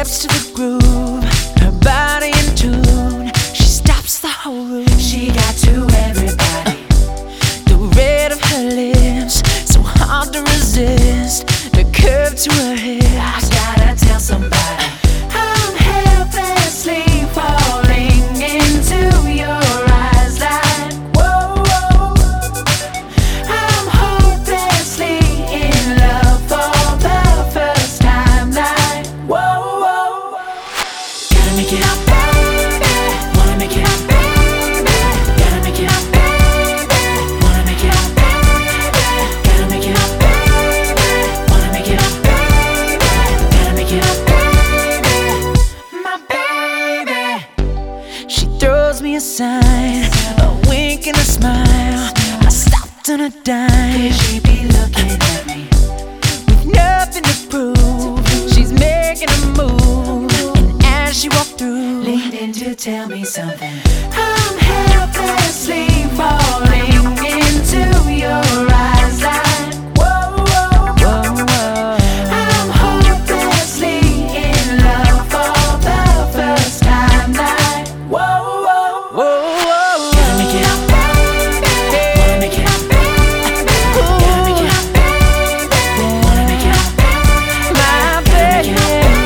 steps to the groove, her body in tune. She stops the whole room. She got to everybody. The red of her lips, so hard to resist. The curve to her hips. I gotta tell somebody. I'm helplessly falling into your eyes like whoa, whoa. I'm hopelessly in love for the first time like whoa, whoa. Gotta make it up, baby. Wanna make it up, baby. Gotta make it up, baby. Wanna make it up, baby. Gotta make it up, baby. Wanna make it up, baby. Gotta make it up, baby. My baby. She throws me a sign, a wink and a smile. I stopped on a dime. Could she be looking at me? With nothing to prove, she's making a move. And as she walked through, Leaned in to tell me something. I'm helplessly falling into your eyes like whoa, whoa. whoa, whoa. I'm hopelessly in love for the first time like whoa, whoa. Whoa, whoa, Gotta make it up, baby. Wanna make it up, baby. Gotta make it up, baby. Wanna make it up, baby. my baby,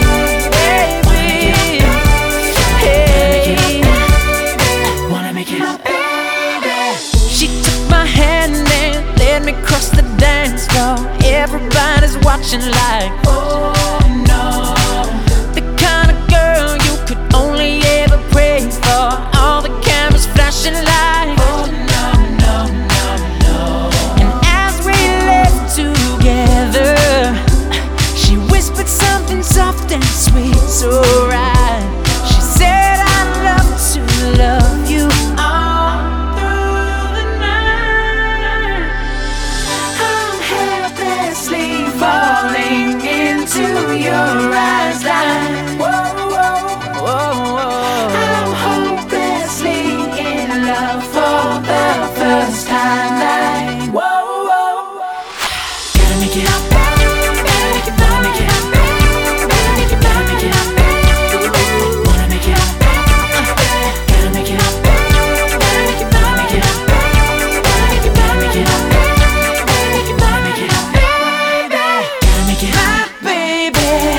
baby. Hey. Wanna make it up, baby. She took my hand and led me across the dance floor. Everybody's watching like, Oh no. the kind of girl you could only ever pray for. All the cameras flashing like, Oh no, no, no, no. and as we left together, she whispered something soft and sweet, so right. She said, I'd love to love you all through the night. I'm helplessly falling into your eyes like whoa, whoa. Whoa, whoa. I'm hopelessly in love for the first time like whoa, whoa. Gotta make it up, baby. Wanna make it up, baby. Gotta make it up, baby. Wanna make it up, baby. Gotta make it up, baby. Wanna make it up, baby. Gotta make it up, baby. Wanna make it up, baby. Gotta make it up, My baby.